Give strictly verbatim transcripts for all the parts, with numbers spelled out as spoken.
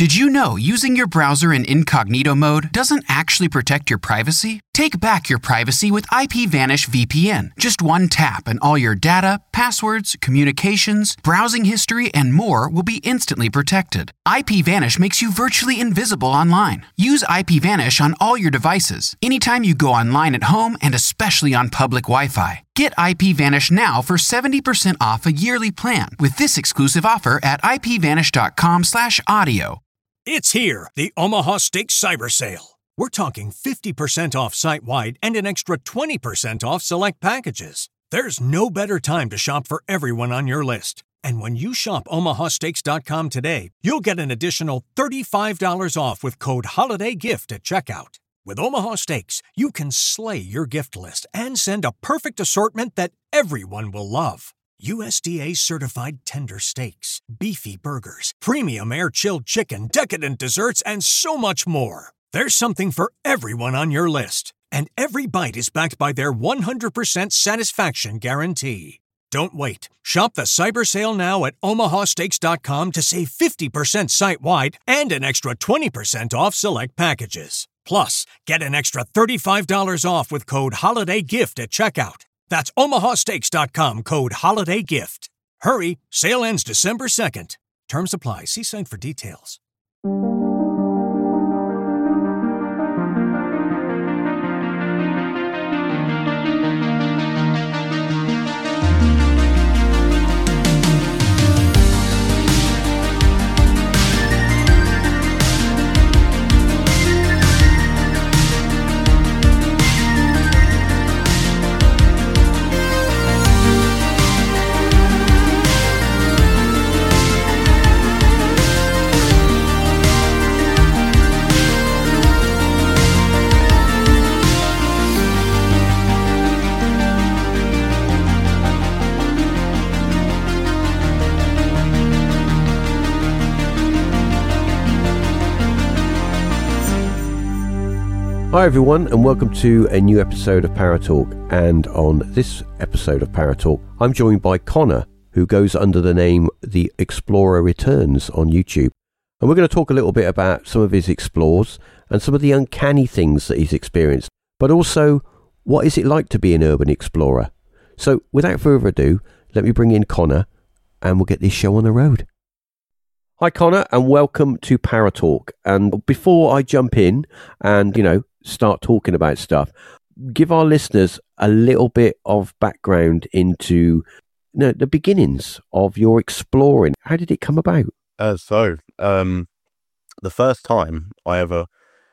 Did you know using your browser in incognito mode doesn't actually protect your privacy? Take back your privacy with IPVanish V P N. Just one tap and all your data, passwords, communications, browsing history, and more will be instantly protected. IPVanish makes you virtually invisible online. Use IPVanish on all your devices, anytime you go online at home and especially on public Wi-Fi. Get IPVanish now for seventy percent off a yearly plan with this exclusive offer at ipvanish.com slash audio. It's here, the Omaha Steaks Cyber Sale. We're talking fifty percent off site-wide and an extra twenty percent off select packages. There's no better time to shop for everyone on your list. And when you shop omaha steaks dot com today, you'll get an additional thirty-five dollars off with code HOLIDAYGIFT at checkout. With Omaha Steaks, you can slay your gift list and send a perfect assortment that everyone will love. U S D A-certified tender steaks, beefy burgers, premium air-chilled chicken, decadent desserts, and so much more. There's something for everyone on your list. And every bite is backed by their one hundred percent satisfaction guarantee. Don't wait. Shop the Cyber Sale now at omaha steaks dot com to save fifty percent site-wide and an extra twenty percent off select packages. Plus, get an extra thirty-five dollars off with code HOLIDAYGIFT at checkout. That's omaha steaks dot com, code HOLIDAYGIFT. Hurry, sale ends December second. Terms apply. See site for details. Hi everyone, and welcome to a new episode of Paratalk. And on this episode of Paratalk, I'm joined by Connor, who goes under the name The Explorer Returns on YouTube. And we're going to talk a little bit about some of his explores and some of the uncanny things that he's experienced, but also what is it like to be an urban explorer. So without further ado, let me bring in Connor and we'll get this show on the road. Hi Connor, and welcome to Paratalk. And before I jump in and, you know, start talking about stuff, give our listeners a little bit of background into you know, the beginnings of your exploring. How did it come about? Uh, so, um, the first time I ever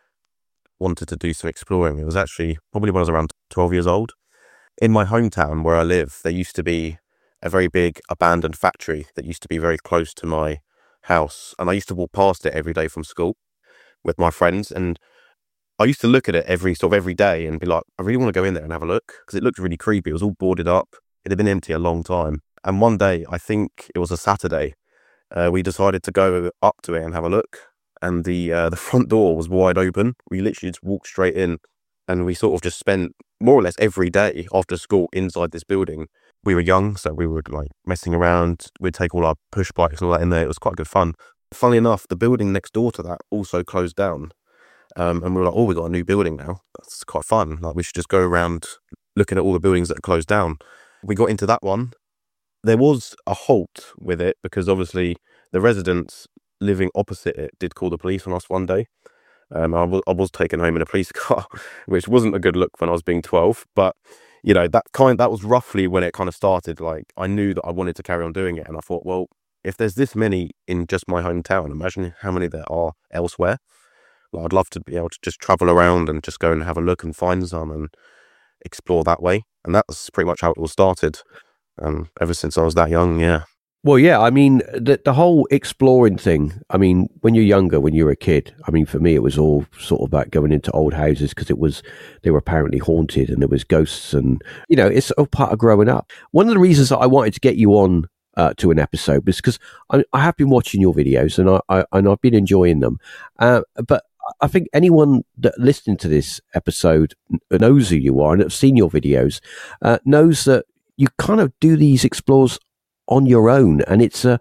wanted to do some exploring, it was actually probably when I was around twelve years old. In my hometown where I live, there used to be a very big abandoned factory that used to be very close to my house. And I used to walk past it every day from school with my friends. And I used to look at it every sort of every day and be like, I really want to go in there and have a look, because it looked really creepy. It was all boarded up. It had been empty a long time. And one day, I think it was a Saturday, uh, we decided to go up to it and have a look. And the uh, the front door was wide open. We literally just walked straight in, and we sort of just spent more or less every day after school inside this building. We were young, so we were like messing around. We'd take all our push bikes and all that in there. It was quite good fun. Funnily enough, the building next door to that also closed down. Um, and we were like, oh, we got a new building now. That's quite fun. Like, we should just go around looking at all the buildings that are closed down. We got into that one. There was a halt with it because obviously the residents living opposite it did call the police on us one day. Um, I was, I was taken home in a police car, which wasn't a good look when I was being twelve. But, you know, that kind that was roughly when it kind of started. Like, I knew that I wanted to carry on doing it. And I thought, well, if there's this many in just my hometown, imagine how many there are elsewhere. Like, I'd love to be able to just travel around and just go and have a look and find some and explore that way. And that's pretty much how it all started. Um, ever since I was that young, yeah. Well, yeah, I mean, the the whole exploring thing, I mean, when you're younger, when you're a kid, I mean, for me, it was all sort of about going into old houses because it was, they were apparently haunted and there was ghosts and, you know, it's all part of growing up. One of the reasons that I wanted to get you on uh, to an episode was because I, I have been watching your videos and, I, I, and I've been enjoying them. Uh, but I think anyone that listening to this episode knows who you are and have seen your videos uh, knows that you kind of do these explores on your own, and it's a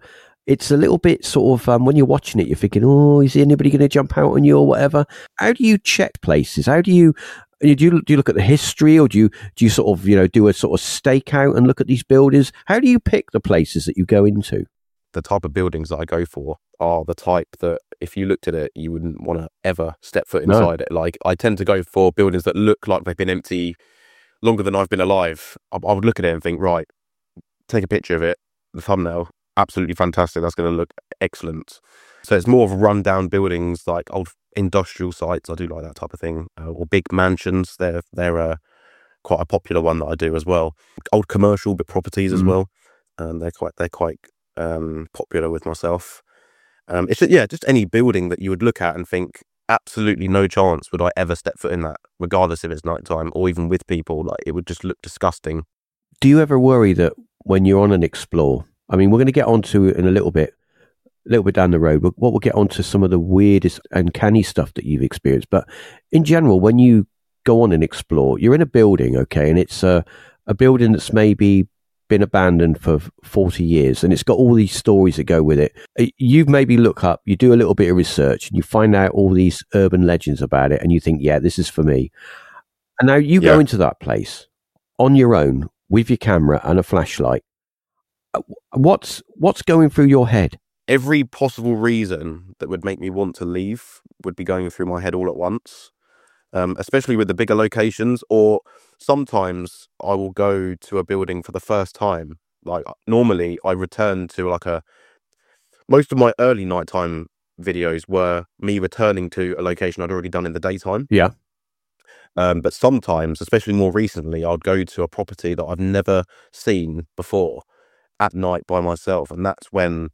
it's a little bit sort of, um, when you're watching it, you're thinking, oh, is anybody going to jump out on you or whatever? How do you check places? How do you, do you, do you look at the history, or do you, do you sort of, you know, do a sort of stakeout and look at these buildings? How do you pick the places that you go into? The type of buildings that I go for are the type that if you looked at it, you wouldn't want to ever step foot inside no. it. Like, I tend to go for buildings that look like they've been empty longer than I've been alive. I, I would look at it and think, right, take a picture of it, the thumbnail, absolutely fantastic. That's going to look excellent. So it's more of rundown buildings, like old industrial sites. I do like that type of thing, uh, or big mansions. They're they're uh, quite a popular one that I do as well. Old commercial but properties as mm. well, and um, they're quite they're quite um, popular with myself. Um, it's just, yeah, just any building that you would look at and think, absolutely no chance would I ever step foot in that, regardless if it's nighttime or even with people. Like, it would just look disgusting. Do you ever worry that when you're on an explore, I mean, we're going to get onto it in a little bit, a little bit down the road, but what we'll get onto some of the weirdest and canny stuff that you've experienced. But in general, when you go on and explore, you're in a building, okay, and it's a, a building that's maybe been abandoned for forty years, and it's got all these stories that go with it. You maybe look up, you do a little bit of research, and you find out all these urban legends about it, and you think, yeah, this is for me. And now you yeah. go into that place on your own with your camera and a flashlight. What's what's going through your head? Every possible reason that would make me want to leave would be going through my head all at once, um, especially with the bigger locations. Or sometimes I will go to a building for the first time. Like, normally I return to like a... Most of my early nighttime videos were me returning to a location I'd already done in the daytime. Yeah. Um, but sometimes, especially more recently, I'd go to a property that I've never seen before at night by myself, and that's when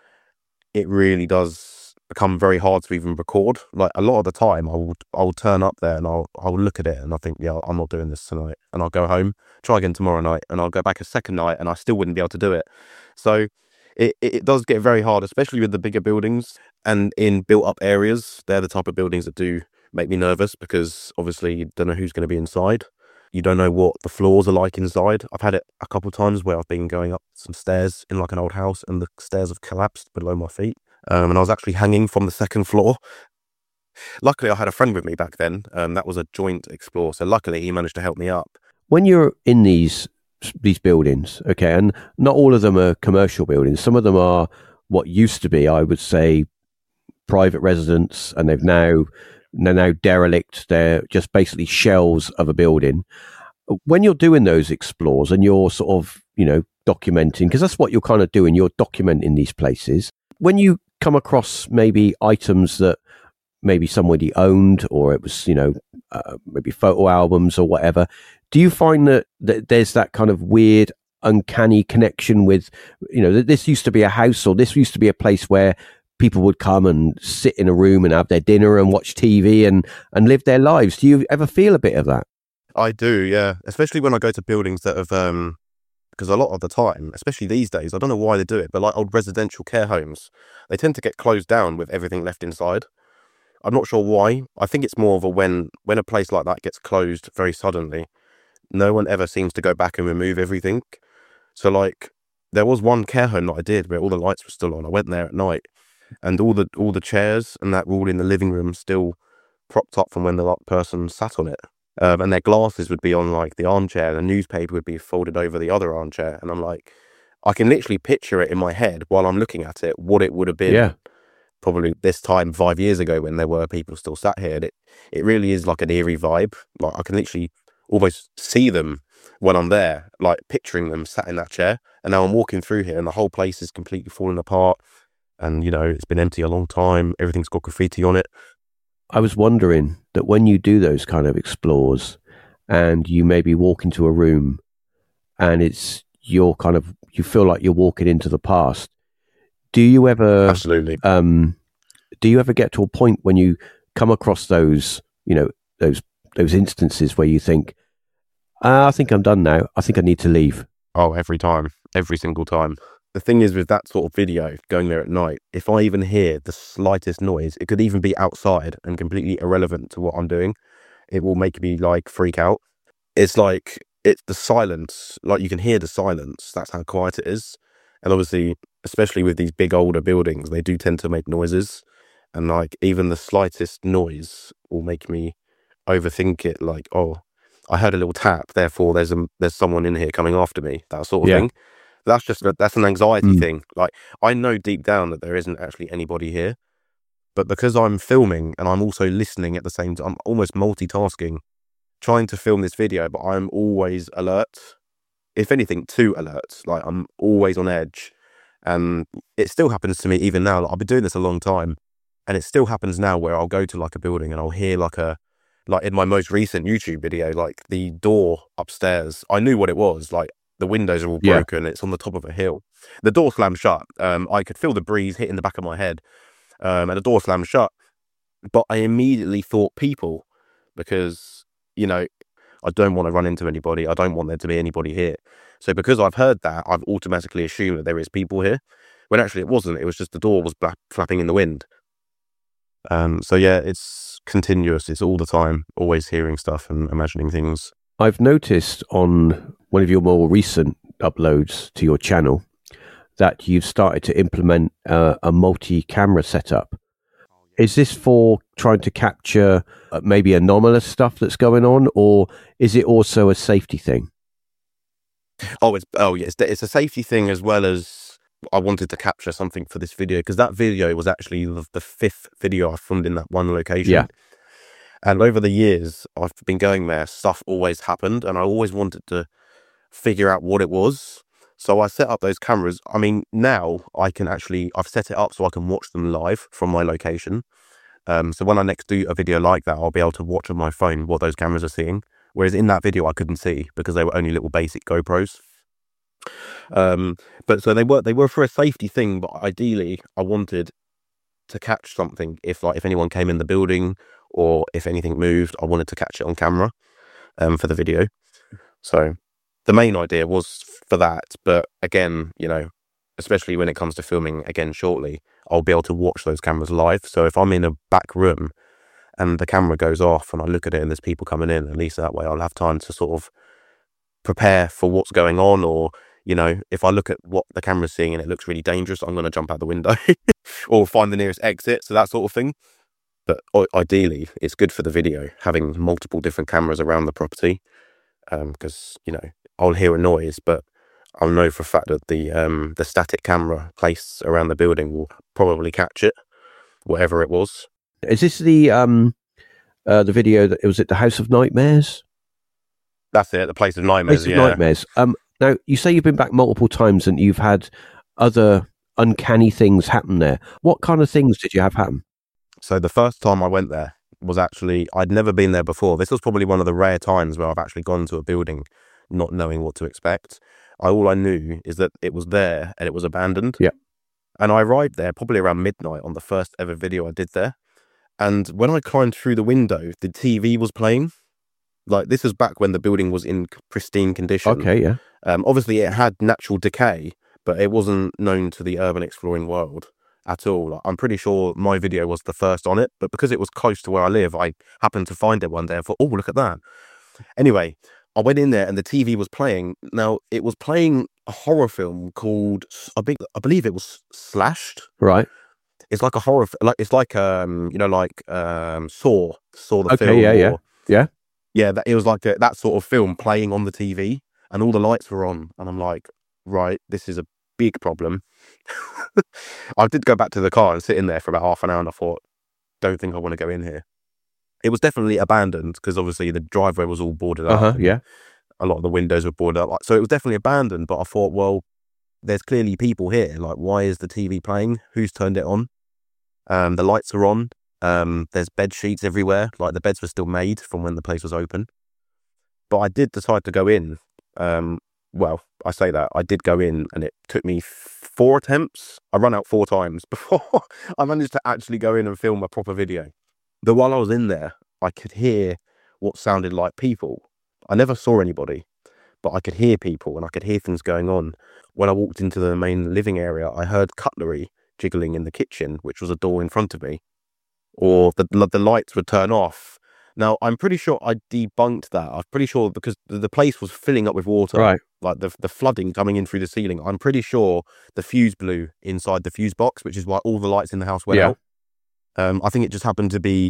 it really does become very hard to even record. Like, a lot of the time, I will I will turn up there and I'll I'll look at it and I think, yeah, I'm not doing this tonight, and I'll go home, try again tomorrow night, and I'll go back a second night, and I still wouldn't be able to do it. So it it does get very hard, especially with the bigger buildings and in built up areas. They're the type of buildings that do make me nervous, because obviously you don't know who's going to be inside. You don't know what the floors are like inside. I've had it a couple of times where I've been going up some stairs in like an old house and the stairs have collapsed below my feet. Um, and I was actually hanging from the second floor. Luckily, I had a friend with me back then. Um, that was a joint explore. So luckily, he managed to help me up. When you're in these these buildings, okay, and not all of them are commercial buildings. Some of them are what used to be, I would say, private residence, and they've now... they're now derelict. They're just basically shells of a building. When you're doing those explores and you're sort of, you know, documenting, because that's what you're kind of doing, you're documenting these places. When you come across maybe items that maybe somebody owned, or it was, you know, uh, maybe photo albums or whatever, do you find that, that there's that kind of weird, uncanny connection with, you know, that this used to be a house, or this used to be a place where people would come and sit in a room and have their dinner and watch T V and, and live their lives? Do you ever feel a bit of that? I do, yeah. Especially when I go to buildings that have, um, because a lot of the time, especially these days, I don't know why they do it, but like old residential care homes, they tend to get closed down with everything left inside. I'm not sure why. I think it's more of a when, when a place like that gets closed very suddenly, no one ever seems to go back and remove everything. So like, there was one care home that I did where all the lights were still on. I went there at night, and all the all the chairs and that were all in the living room still propped up from when the person sat on it. Um, and their glasses would be on like the armchair, and the newspaper would be folded over the other armchair. And I'm like, I can literally picture it in my head while I'm looking at it, what it would have been yeah. probably this time five years ago when there were people still sat here. And it, it really is like an eerie vibe. Like, I can literally almost see them when I'm there, like picturing them sat in that chair. And now I'm walking through here and the whole place is completely falling apart. And, you know, it's been empty a long time. Everything's got graffiti on it. I was wondering that when you do those kind of explores and you maybe walk into a room and it's you're kind of, you feel like you're walking into the past. Do you ever... Absolutely. Um, do you ever get to a point when you come across those, you know, those those instances where you think, ah, I think I'm done now. I think I need to leave? Oh, every time. Every single time. The thing is with that sort of video, going there at night, if I even hear the slightest noise, it could even be outside and completely irrelevant to what I'm doing, it will make me like freak out. It's like, it's the silence, like you can hear the silence. That's how quiet it is. And obviously, especially with these big older buildings, they do tend to make noises. And like even the slightest noise will make me overthink it. Like, oh, I heard a little tap, therefore there's a, there's someone in here coming after me, that sort of Yeah. thing. That's just, that's an anxiety Mm. thing. Like, I know deep down that there isn't actually anybody here, but because I'm filming and I'm also listening at the same time, I'm almost multitasking, trying to film this video, but I'm always alert. If anything, too alert. Like, I'm always on edge. And it still happens to me even now. Like, I've been doing this a long time, and it still happens now where I'll go to like a building and I'll hear like a, like in my most recent YouTube video, like the door upstairs, I knew what it was. Like, the windows are all Yeah. broken. It's on the top of a hill. The door slammed shut. Um, I could feel the breeze hitting the back of my head, um, and the door slammed shut. But I immediately thought people, because, you know, I don't want to run into anybody. I don't want there to be anybody here. So because I've heard that, I've automatically assumed that there is people here, when actually it wasn't. It was just the door was bla- flapping in the wind. Um, so yeah, it's continuous. It's all the time, always hearing stuff and imagining things. I've noticed on one of your more recent uploads to your channel that you've started to implement uh, a multi-camera setup. Is this for trying to capture uh, maybe anomalous stuff that's going on, or is it also a safety thing? Oh, it's oh yeah, it's, it's a safety thing, as well as I wanted to capture something for this video, because that video was actually the, the fifth video I filmed in that one location. Yeah. And over the years I've been going there, stuff always happened, and I always wanted to figure out what it was. So I set up those cameras. I mean, now I can actually, I've set it up so I can watch them live from my location. Um, so when I next do a video like that, I'll be able to watch on my phone what those cameras are seeing. Whereas in that video, I couldn't see because they were only little basic GoPros. Um, but so they were, they were for a safety thing, but ideally I wanted to catch something. If like, if anyone came in the building or if anything moved, I wanted to catch it on camera, um, for the video. So the main idea was for that, but again, you know, especially when it comes to filming again shortly, I'll be able to watch those cameras live. So if I'm in a back room and the camera goes off and I look at it and there's people coming in, at least that way I'll have time to sort of prepare for what's going on. Or, you know, if I look at what the camera's seeing and it looks really dangerous, I'm going to jump out the window or find the nearest exit. So that sort of thing. But ideally, it's good for the video, having multiple different cameras around the property. Because, um, you know, I'll hear a noise, but I'll know for a fact that the um, the static camera placed around the building will probably catch it, whatever it was. Is this the um uh, the video that was it the House of Nightmares? That's it, the Place of Nightmares. Place of yeah. Nightmares. Um, now you say you've been back multiple times and you've had other uncanny things happen there. What kind of things did you have happen? So the first time I went there was actually, I'd never been there before. This was probably one of the rare times where I've actually gone to a building not knowing what to expect. I, all I knew is that it was there and it was abandoned. Yeah. And I arrived there probably around midnight on the first ever video I did there. And when I climbed through the window, the T V was playing. Like, this was back when the building was in pristine condition. Okay, yeah. Um, obviously, it had natural decay, but it wasn't known to the urban exploring world at all. Like, I'm pretty sure my video was the first on it, but because it was close to where I live, I happened to find it one day and thought, oh, look at that. Anyway, I went in there and the T V was playing. Now, it was playing a horror film called, I, be, I believe it was Slashed. Right. It's like a horror, like it's like, um, you know, like um, Saw, Saw the Okay, film. yeah, yeah. or- Yeah. Yeah, that, it was like a, that sort of film playing on the T V and all the lights were on. And I'm like, right, this is a big problem. I did go back to the car and sit in there for about half an hour and I thought, don't think I want to go in here. It was definitely abandoned because obviously the driveway was all boarded up. Uh-huh, yeah. A lot of the windows were boarded up. So it was definitely abandoned, but I thought, well, there's clearly people here. Like, why is the T V playing? Who's turned it on? Um, the lights are on. Um, there's bed sheets everywhere. Like, the beds were still made from when the place was open. But I did decide to go in. Um, well, I say that. I did go in and it took me four attempts. I ran out four times before I managed to actually go in and film a proper video. But while I was in there, I could hear what sounded like people. I never saw anybody, but I could hear people and I could hear things going on. When I walked into the main living area, I heard cutlery jiggling in the kitchen, which was a door in front of me. Or the the lights would turn off. Now, I'm pretty sure I debunked that. I'm pretty sure because the, the place was filling up with water, Right. like the the flooding coming in through the ceiling. I'm pretty sure the fuse blew inside the fuse box, which is why all the lights in the house went Yeah. out. Um, I think it just happened to be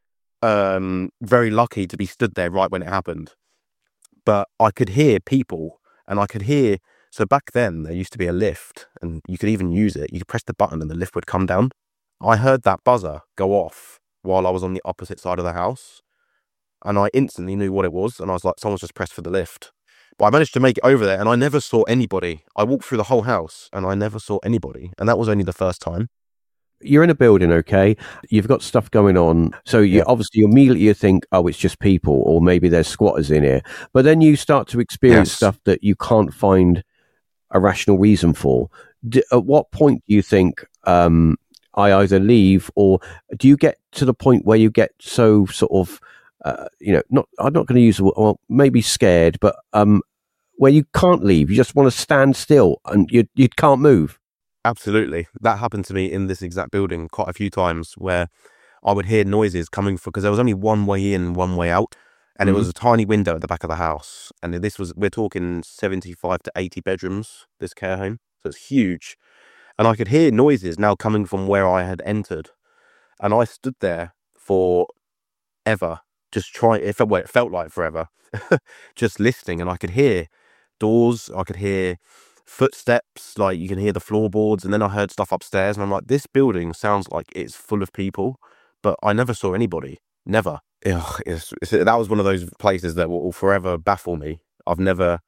um, very lucky to be stood there right when it happened. But I could hear people, and I could hear. So back then, there used to be a lift, and you could even use it. You could press the button, and the lift would come down. I heard that buzzer go off while I was on the opposite side of the house. And I instantly knew what it was. And I was like, someone's just pressed for the lift. But I managed to make it over there and I never saw anybody. I walked through the whole house and I never saw anybody. And that was only the first time. You're in a building, okay? You've got stuff going on. So you Yeah. obviously immediately you think, oh, it's just people, or maybe there's squatters in here. But then you start to experience Yes. stuff that you can't find a rational reason for. D- at what point do you think um, I either leave, or do you get to the point where you get so sort of Uh, you know, not, I'm not going to use the word, well, maybe scared, but um, where you can't leave, you just want to stand still and you you can't move. Absolutely. That happened to me in this exact building quite a few times where I would hear noises coming from, because there was only one way in, one way out. And Mhm. it was a tiny window at the back of the house. And this was, we're talking seventy-five to eighty bedrooms, this care home. So it's huge. And I could hear noises now coming from where I had entered. And I stood there for ever. Just try it felt well, it felt like forever. Just listening, and I could hear doors, I could hear footsteps, like you can hear the floorboards, and then I heard stuff upstairs, and I'm like, this building sounds like it's full of people, but I never saw anybody. Never. Ugh, it's, it's, that was one of those places that will forever baffle me. I've never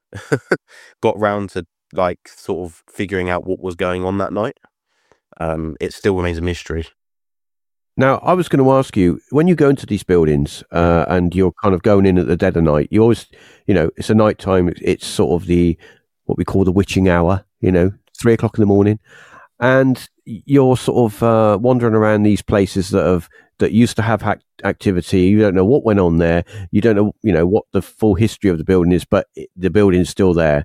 got round to like sort of figuring out what was going on that night. Um, it still remains a mystery. Now, I was going to ask you, when you go into these buildings uh, and you're kind of going in at the dead of night, you always, you know, it's a night time, it's sort of the, what we call the witching hour, you know, three o'clock in the morning. And you're sort of uh, wandering around these places that have, that used to have ha- activity. You don't know what went on there. You don't know, you know, what the full history of the building is, but it, the building is still there.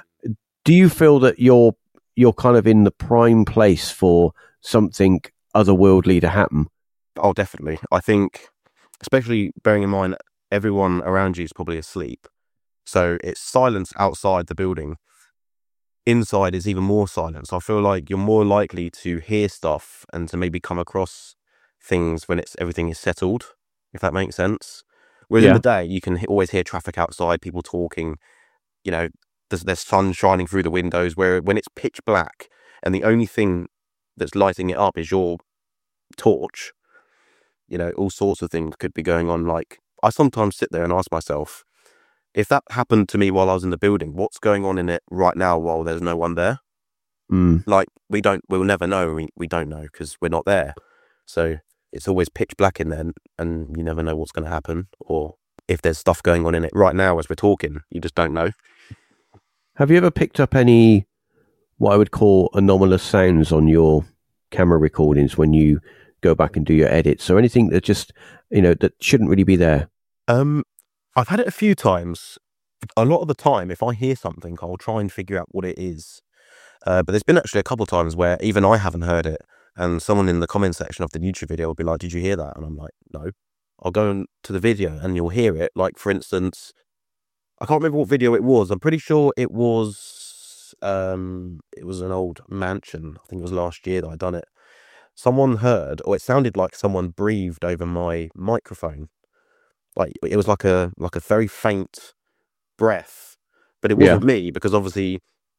Do you feel that you're, you're kind of in the prime place for something otherworldly to happen? Oh, definitely. I think, especially bearing in mind everyone around you is probably asleep. So it's silence outside the building. Inside is even more silence. I feel like you're more likely to hear stuff and to maybe come across things when it's everything is settled, if that makes sense. Whereas Yeah. in the day, you can he- always hear traffic outside, people talking, you know, there's, there's sun shining through the windows, where when it's pitch black and the only thing that's lighting it up is your torch, you know, all sorts of things could be going on. Like, I sometimes sit there and ask myself, if that happened to me while I was in the building, what's going on in it right now while there's no one there? Mm. Like, we don't, we'll never know. We, we don't know because we're not there. So it's always pitch black in there, and you never know what's going to happen. Or if there's stuff going on in it right now as we're talking, you just don't know. Have you ever picked up any, what I would call anomalous sounds on your camera recordings when you go back and do your edits, or anything that just, you know, that shouldn't really be there? Um, I've had it a few times. A lot of the time, if I hear something, I'll try and figure out what it is. Uh, but there's been actually a couple of times where even I haven't heard it, and someone in the comment section of the YouTube video will be like, "Did you hear that?" And I'm like, "No." I'll go in to the video and you'll hear it. Like, for instance, I can't remember what video it was. I'm pretty sure it was um, it was an old mansion. I think it was last year that I done it. Someone heard, or it sounded like someone breathed over my microphone. Like, it was like a like a very faint breath, but it wasn't me, because obviously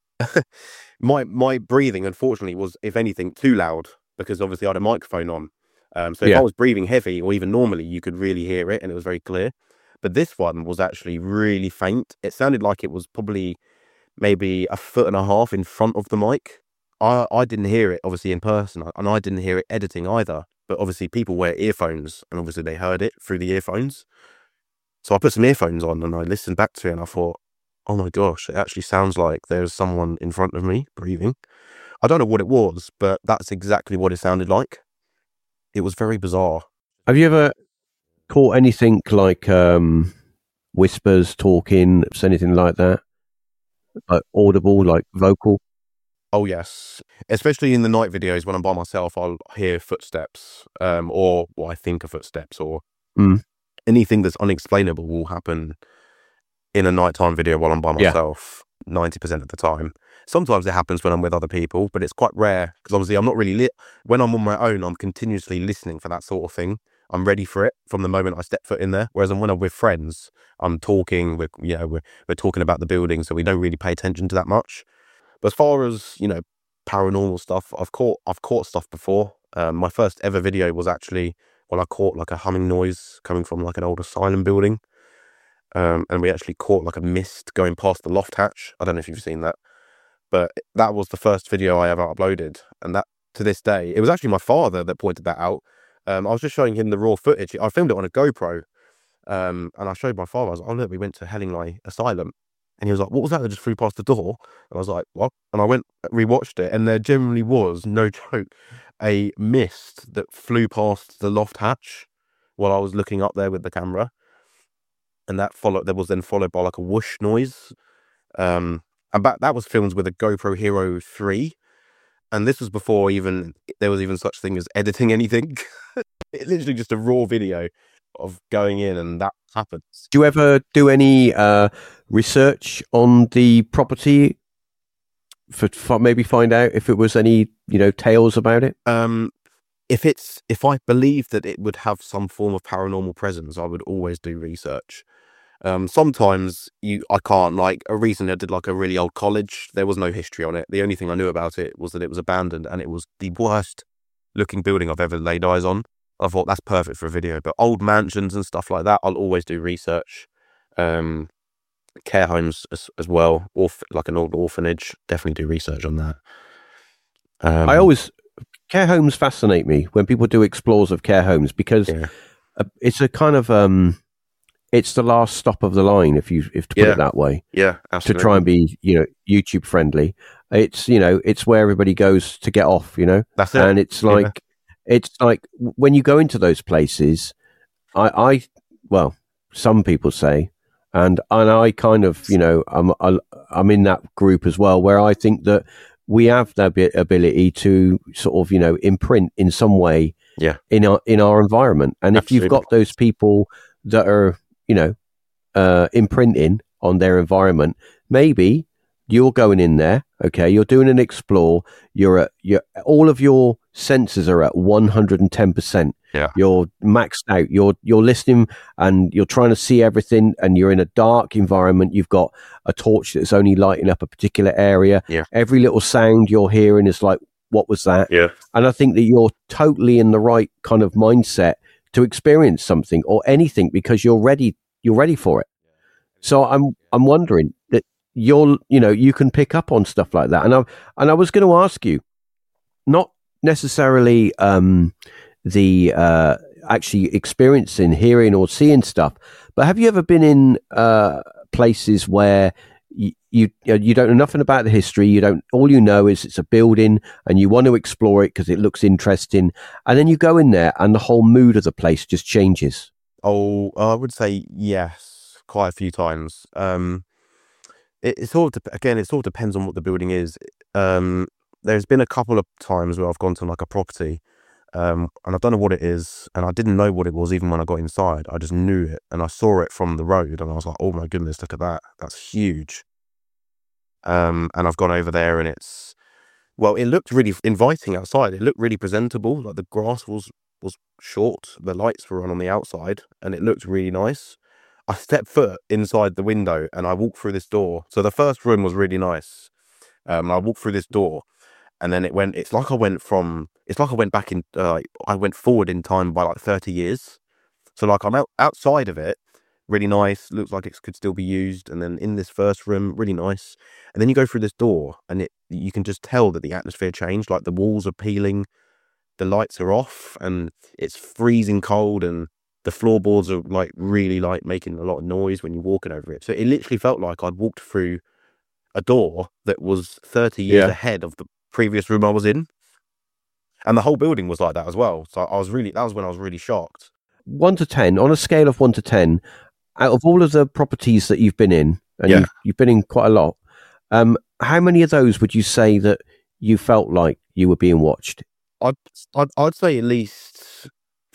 my my breathing, unfortunately, was, if anything, too loud, because obviously I had a microphone on. Um, so if Yeah. I was breathing heavy, or even normally, you could really hear it, and it was very clear. But this one was actually really faint. It sounded like it was probably maybe a foot and a half in front of the mic. I, I didn't hear it, obviously, in person, and I didn't hear it editing either. But obviously people wear earphones, and obviously they heard it through the earphones. So I put some earphones on, and I listened back to it, and I thought, oh my gosh, it actually sounds like there's someone in front of me breathing. I don't know what it was, but that's exactly what it sounded like. It was very bizarre. Have you ever caught anything like um, whispers, talking, anything like that? Like audible, like vocal? Oh yes, especially in the night videos when I'm by myself, I'll hear footsteps, um, or what I think are footsteps, or Mm. anything that's unexplainable will happen in a nighttime video while I'm by myself yeah. ninety percent of the time. Sometimes it happens when I'm with other people, but it's quite rare because obviously I'm not really lit. When I'm on my own, I'm continuously listening for that sort of thing. I'm ready for it from the moment I step foot in there. Whereas when I'm with friends, I'm talking, we're, you know, we're, we're talking about the building, so we don't really pay attention to that much. But as far as, you know, paranormal stuff, I've caught, I've caught stuff before. Um, my first ever video was actually, well, I caught like a humming noise coming from like an old asylum building. Um, and we actually caught like a mist going past the loft hatch. I don't know if you've seen that. But that was the first video I ever uploaded. And that, to this day, it was actually my father that pointed that out. Um, I was just showing him the raw footage. I filmed it on a GoPro. Um, and I showed my father, I was like, oh, look, we went to Hellingley Asylum. And he was like, what was that that just flew past the door? And I was like, what? And I went, rewatched it. And there generally was, no joke, a mist that flew past the loft hatch while I was looking up there with the camera. And that followed, that was then followed by like a whoosh noise. Um, And that, that was filmed with a GoPro Hero three. And this was before even there was even such thing as editing anything. It's literally just a raw video of going in and that happens. Do you ever do any uh, research on the property for, for maybe find out if it was any, you know, tales about it? Um, if it's if I believe that it would have some form of paranormal presence, I would always do research. Um, sometimes you, I can't, like a recently I did like a really old college. There was no history on it. The only thing I knew about it was that it was abandoned and it was the worst looking building I've ever laid eyes on. I thought that's perfect for a video, but old mansions and stuff like that, I'll always do research. Um, care homes as, as well, or like an old orphanage, definitely do research on that. Um, I always, care homes fascinate me when people do explores of care homes because yeah. it's a kind of, um, it's the last stop of the line, if you if to put yeah. it that way. Yeah, absolutely. To try and be, you know, YouTube friendly. It's, you know, it's where everybody goes to get off, you know. That's it. And it's like, yeah. it's like when you go into those places, I, I, well, some people say, and and I kind of, you know, I'm I'm in that group as well, where I think that we have the ability to sort of, you know, imprint in some way, yeah, in our in our environment. And absolutely. If you've got those people that are, you know, uh, imprinting on their environment, maybe you're going in there, okay, you're doing an explore, you're at, you're, all of your senses are at one hundred ten percent. Yeah. You're maxed out, you're, you're listening and you're trying to see everything and you're in a dark environment. You've got a torch that's only lighting up a particular area. Yeah. Every little sound you're hearing is like, what was that? Yeah. And I think that you're totally in the right kind of mindset to experience something or anything because you're ready you're ready for it. So I'm I'm wondering that you're you know you can pick up on stuff like that. And I and I was going to ask you, not necessarily um, the uh, actually experiencing, hearing or seeing stuff, but have you ever been in uh, places where you, you you don't know nothing about the history, you don't, all you know is it's a building and you want to explore it because it looks interesting, and then you go in there and the whole mood of the place just changes? Oh, I would say yes, quite a few times. Um, it, it sort of de- again, it sort of depends on what the building is. Um, there's been a couple of times where I've gone to like a property, um, and I don't know what it is, and I didn't know what it was even when I got inside. I just knew it, and I saw it from the road, and I was like, "Oh my goodness, look at that! That's huge." Um, and I've gone over there, and it's well, it looked really inviting outside. It looked really presentable. Like the grass was was short, the lights were on on the outside, and it looked really nice. I stepped foot inside the window, and I walked through this door. So the first room was really nice. Um, I walked through this door. And then it went, it's like I went from, it's like I went back in, uh, I went forward in time by like thirty years. So like I'm out, outside of it, really nice, looks like it could still be used. And then in this first room, really nice. And then you go through this door and it, you can just tell that the atmosphere changed, like the walls are peeling, the lights are off and it's freezing cold and the floorboards are like really like making a lot of noise when you're walking over it. So it literally felt like I'd walked through a door that was thirty years yeah. ahead of the previous room I was in, and the whole building was like that as well. So I was really, that was when I was really shocked. One to ten, on a scale of one to ten, out of all of the properties that you've been in, and yeah. you've, you've been in quite a lot, um, how many of those would you say that you felt like you were being watched? I'd, I'd, I'd say at least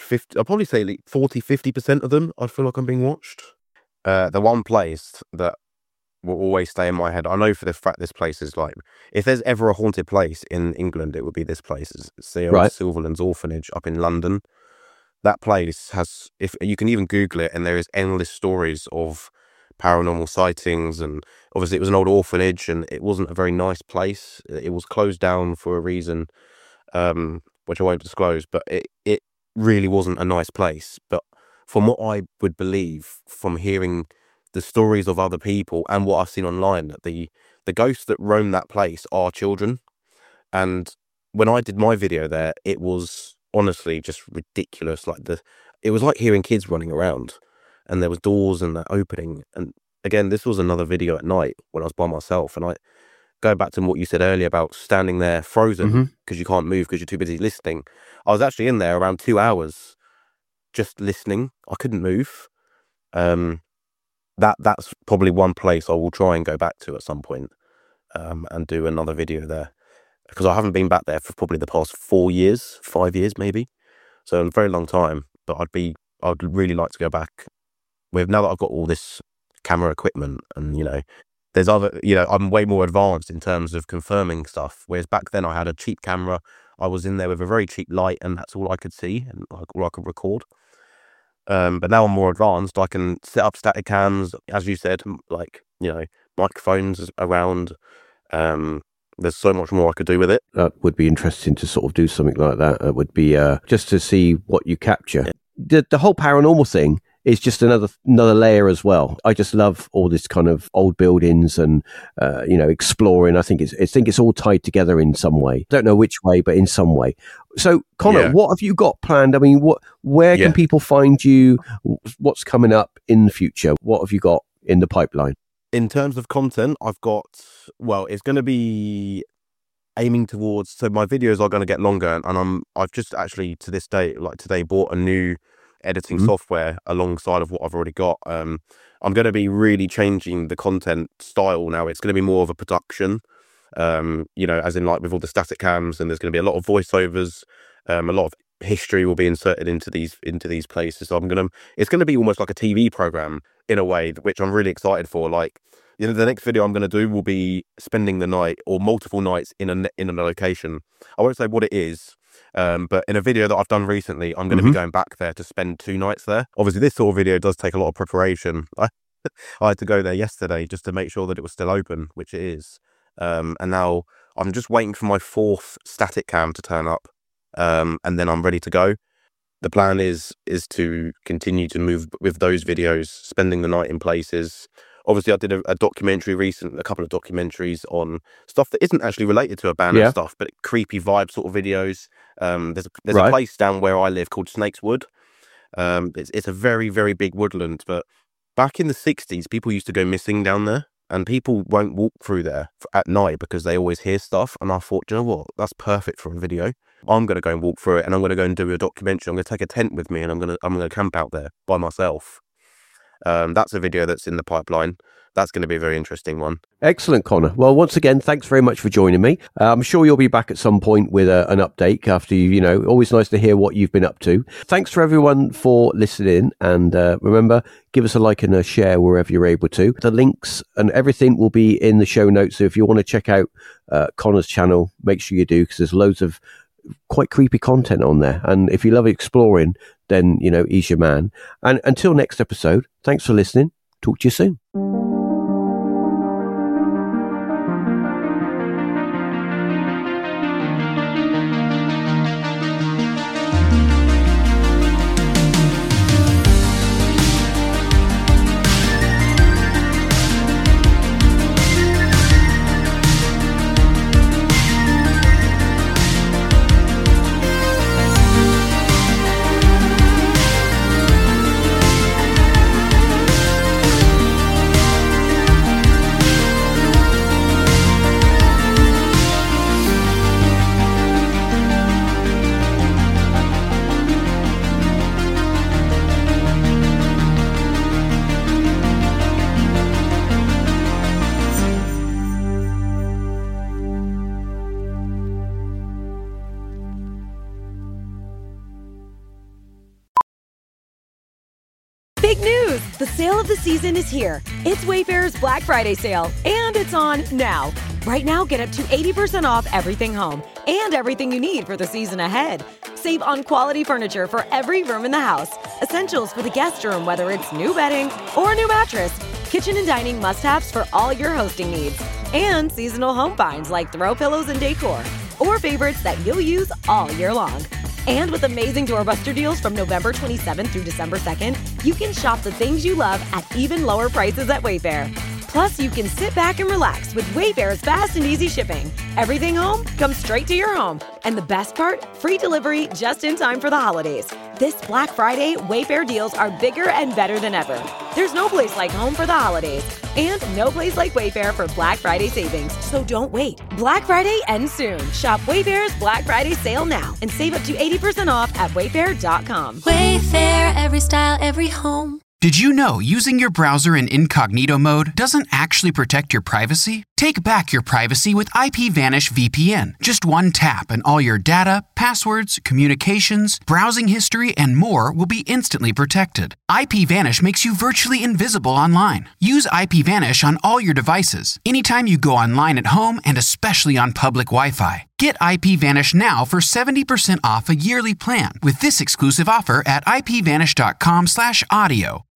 fifty, I'd probably say like forty, fifty percent of them, I feel like I'm being watched. Uh, the one place that will always stay in my head, I know for the fact this place is like, if there's ever a haunted place in England, it would be this place. It's the old Right. Silverlands Orphanage up in London. That place has, if you can even Google it, and there is endless stories of paranormal sightings. And obviously it was an old orphanage and it wasn't a very nice place. It was closed down for a reason, um, which I won't disclose, but it, it really wasn't a nice place. But from what I would believe from hearing the stories of other people and what I've seen online, that the, the ghosts that roam that place are children. And when I did my video there, it was honestly just ridiculous. Like the, it was like hearing kids running around, and there was doors and that opening. And again, this was another video at night when I was by myself. And I go back to what you said earlier about standing there frozen because Mhm. you can't move because you're too busy listening. I was actually in there around two hours just listening. I couldn't move. Um, that that's probably one place I will try and go back to at some point, um, and do another video there, because I haven't been back there for probably the past four years, five years maybe. So a very long time. But I'd be, I'd really like to go back with, now that I've got all this camera equipment, and you know, there's other, you know, I'm way more advanced in terms of confirming stuff. Whereas back then I had a cheap camera. I was in there with a very cheap light, and that's all I could see and all I could record. Um, but now I'm more advanced. I can set up static cams, as you said, m- like, you know, microphones around. Um, there's so much more I could do with it. That would be interesting to sort of do something like that. It would be uh, just to see what you capture. The, the whole paranormal thing is just another another layer as well. I just love all this kind of old buildings and uh, you know, exploring. I think it's I think it's all tied together in some way. Don't know which way, but in some way. So, Connor, Yeah. what have you got planned? I mean, what where Yeah. can people find you? What's coming up in the future? What have you got in the pipeline? In terms of content, I've got, well, it's going to be aiming towards, so my videos are going to get longer, and I'm, I've just actually to this day, like today, bought a new editing Mhm. software alongside of what I've already got. Um, I'm going to be really changing the content style now. It's going to be more of a production, um, you know, as in like with all the static cams, and there's going to be a lot of voiceovers, um, a lot of history will be inserted into these into these places. So I'm gonna, it's going to be almost like a T V program in a way, which I'm really excited for. Like, you know, the next video I'm going to do will be spending the night or multiple nights in a ne- in a location. I won't say what it is, um, but in a video that I've done recently, I'm going to Mhm. be going back there to spend two nights there. Obviously, this sort of video does take a lot of preparation. I, I had to go there yesterday just to make sure that it was still open, which it is. Um, and now I'm just waiting for my fourth static cam to turn up, um, and then I'm ready to go. The plan is is to continue to move with those videos, spending the night in places. Obviously, I did a, a documentary recent, a couple of documentaries on stuff that isn't actually related to abandoned Yeah. stuff, but creepy vibe sort of videos. Um, there's a, there's Right. a place down where I live called Snakes Wood. Um, it's it's a very very big woodland, but back in the sixties, people used to go missing down there, and people won't walk through there f- at night because they always hear stuff. And I thought, do you know what? That's perfect for a video. I'm going to go and walk through it, and I'm going to go and do a documentary. I'm going to take a tent with me, and I'm going to I'm going to camp out there by myself. Um, that's a video that's in the pipeline. That's going to be a very interesting one. Excellent, Connor. Well, once again, thanks very much for joining me. Uh, I'm sure you'll be back at some point with a, an update after you, you know, always nice to hear what you've been up to. Thanks for everyone for listening. And uh, remember, give us a like and a share wherever you're able to. The links and everything will be in the show notes. So if you want to check out uh, Connor's channel, make sure you do, because there's loads of quite creepy content on there. And if you love exploring, then, you know, he's your man. And until next episode, thanks for listening. Talk to you soon. Pros, the sale of the season is here. It's Wayfair's Black Friday sale, and it's on now. Right now, get up to eighty percent off everything home and everything you need for the season ahead. Save on quality furniture for every room in the house. Essentials for the guest room, whether it's new bedding or a new mattress. Kitchen and dining must-haves for all your hosting needs. And seasonal home finds like throw pillows and decor. Or favorites that you'll use all year long. And with amazing doorbuster deals from November twenty-seventh through December second, you can shop the things you love at even lower prices at Wayfair. Plus, you can sit back and relax with Wayfair's fast and easy shipping. Everything home comes straight to your home. And the best part? Free delivery just in time for the holidays. This Black Friday, Wayfair deals are bigger and better than ever. There's no place like home for the holidays. And no place like Wayfair for Black Friday savings. So don't wait. Black Friday ends soon. Shop Wayfair's Black Friday sale now and save up to eighty percent off at wayfair dot com. Wayfair, every style, every home. Did you know using your browser in incognito mode doesn't actually protect your privacy? Take back your privacy with IPVanish V P N. Just one tap and all your data, passwords, communications, browsing history, and more will be instantly protected. IPVanish makes you virtually invisible online. Use IPVanish on all your devices, anytime you go online at home and especially on public Wi-Fi. Get IPVanish now for seventy percent off a yearly plan with this exclusive offer at ipvanish dot com slash audio.